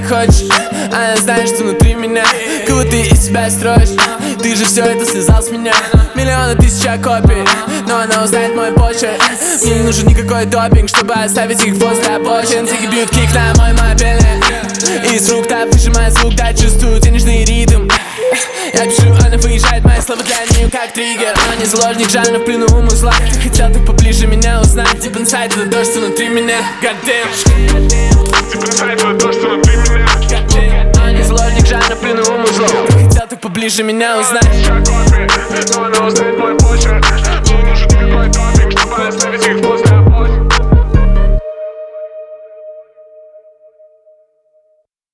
хочешь. Она знает, что внутри меня, кого ты из себя строишь. Ты же все это слезал с меня. Миллионы, тысяча копий, но она узнает мой почерк. Мне не нужен никакой допинг, чтобы оставить их возле обочин. Тики бьют кик на мой мобильный, из рук так выжимает звук, да чувствую денежный ритм. Я пишу, она выезжает, мои слова для нее как триггер. Она не заложник жанра в плену умысла. Хотел ты поближе меня узнать. Deep inside, это дождь внутри меня. Goddamn. Deep inside, это дождь внутри меня. Goddamn. Она не заложник жанра в плену умысла. Хотел ты поближе меня узнать. Но она узнает мой